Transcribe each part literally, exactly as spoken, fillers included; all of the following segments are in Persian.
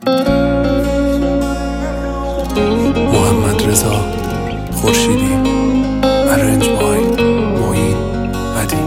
محمد رضا خورشیدی، ارنج بای معین عدی.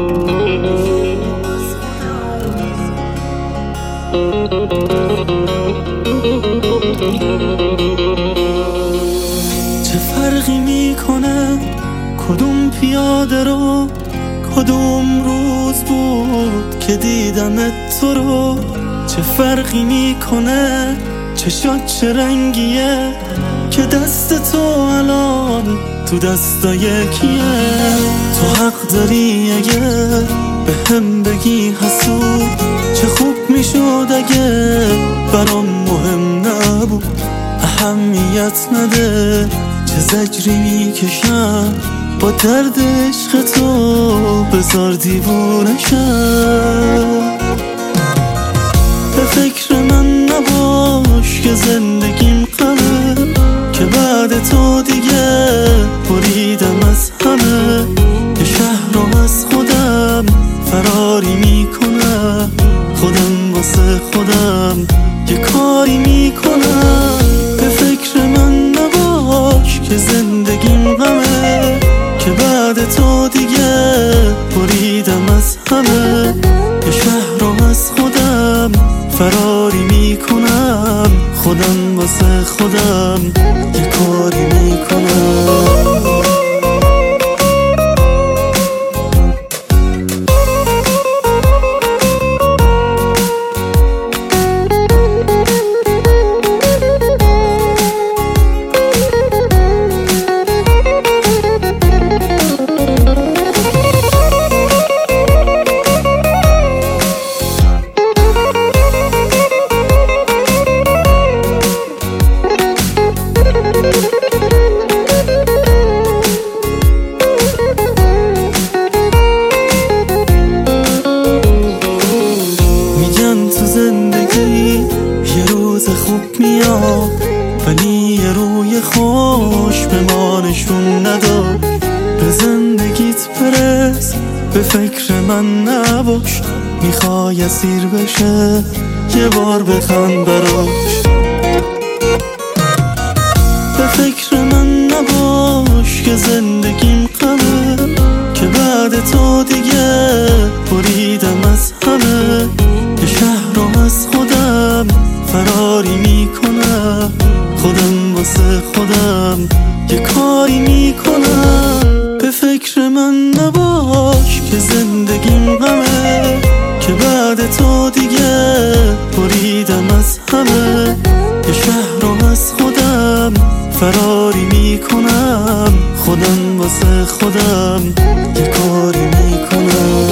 چه فرقی میکنه کدوم پیاده رو، کدوم روز بود که دیدمت تو رو؟ چه فرقی میکنه چشات چه رنگیه که دست تو الان تو دستا یکیه؟ تو حق داری اگه به هم بگی حسود، چه خوب میشد اگه برام مهم نبود. اهمیت نده چه زجری میکشم، با درد عشق تو بذار دیوونشم. به فکر من نباش که زندگیم غمه، که بعد تو دیگه بریدم از همه. یه شهر رو از خودم فراری میکنم، خودم واسه خودم یه کاری میکنم. به فکر من نباش که زندگیم غمه، که بعد تو دیگه بریدم از همه. یه شهر رو از خودم فراری میکنم، خودم واسه خودم یه کاری میکنم. خوب میاد ولی یه روی خوش به ما نشون نداد. به زندگیت برس، به فکر من نباش. میخوای اسیر بشه یه بار بخند براش. به فکر من نباش که زندگیم غمه، که بعد تو دیگه بریدم از همه. یه شهر رو از خودم فراری میکنم، خودم واسه خودم یه کاری میکنم. به فکر من نباش که زندگیم غمه، که بعد تو دیگه بریدم از همه. یه شهر رو از خودم فراری میکنم، خودم واسه خودم یه کاری میکنم.